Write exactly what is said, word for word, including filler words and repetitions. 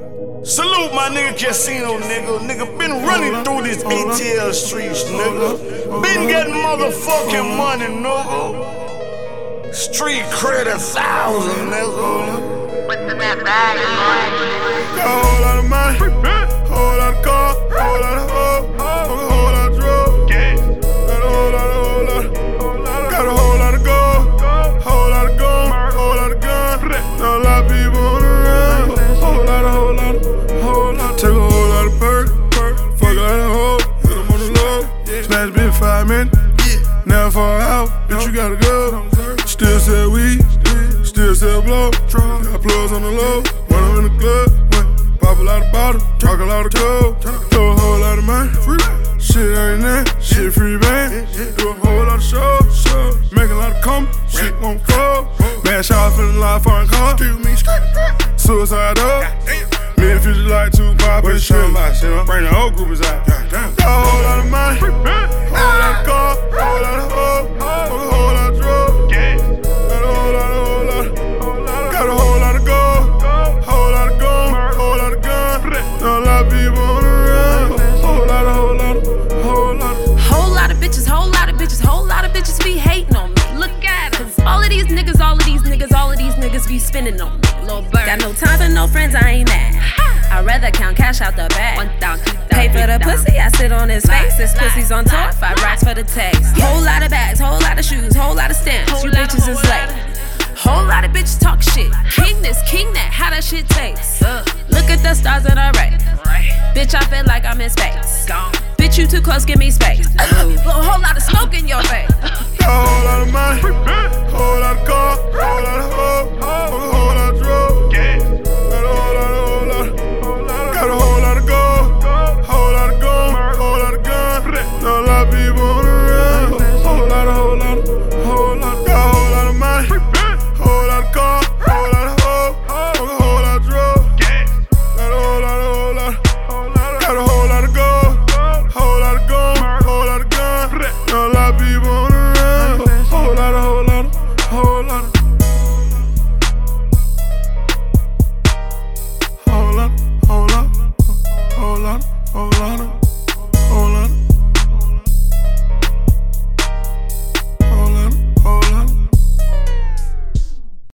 Salute my nigga Casino, nigga. Nigga been running through these A T L streets, nigga. Been getting motherfucking money, nigga. Street cred a thousand, nigga. What's in that bag, boy? Got a whole lot of money, whole lot of car, whole lot of hoe, a whole lot of drugs. Got a whole lot of, whole lot of, got a whole lot of gold, whole lot of gold, whole lot of gun. Know a lot of people on the run. Whole lot of, whole lot of, whole lot. Take a whole lot of perk, fuck a lot of hoe, hit 'em on the low. Smash bitch five minutes, never fall out, bitch you gotta go. Still sell weed, still sell blow. Got plugs on the low, when I'm in the club, pop a lot of bottles, talk a lot of gold, throw a whole lot of money. Shit ain't that, shit free band. Do a whole lot of shows, make a lot of comments, shit won't fall. Bad shots feeling like foreign car. Suicide up, me and Future like two pop. What you talking about, shit? Bring the whole group out. Got a whole lot of money, whole lot of car, whole lot of hoe, a whole lot of drugs. Got a whole lot of, whole lot of, got a whole lot of gold, whole lot of gold, whole lot of gun. Know a lot of people on the run. Whole lot of, whole lot of, whole lot of. Whole lot of bitches, whole lot of bitches, whole lot of bitches be hating on me. Look at us. All of these niggas, all of these niggas, all of these niggas be spinning on me. Lil' bird. Got no time for no friends, I ain't mad. I'd rather count cash out the bag. Pay for the pussy, I sit on his face. This pussy's on top, five racks for the taste. Whole lot of bags, whole lot of shoes, whole lot of stamps. You bitches is late. Whole lot of bitches talk shit. King this, king that, how that shit tastes. Look at the stars that I write. Bitch, I feel like I'm in space. Bitch, you too close, give me space. A whole lot of smoke in your face. Got a whole lot of money, whole lot of car, whole lot of hoe, a whole lot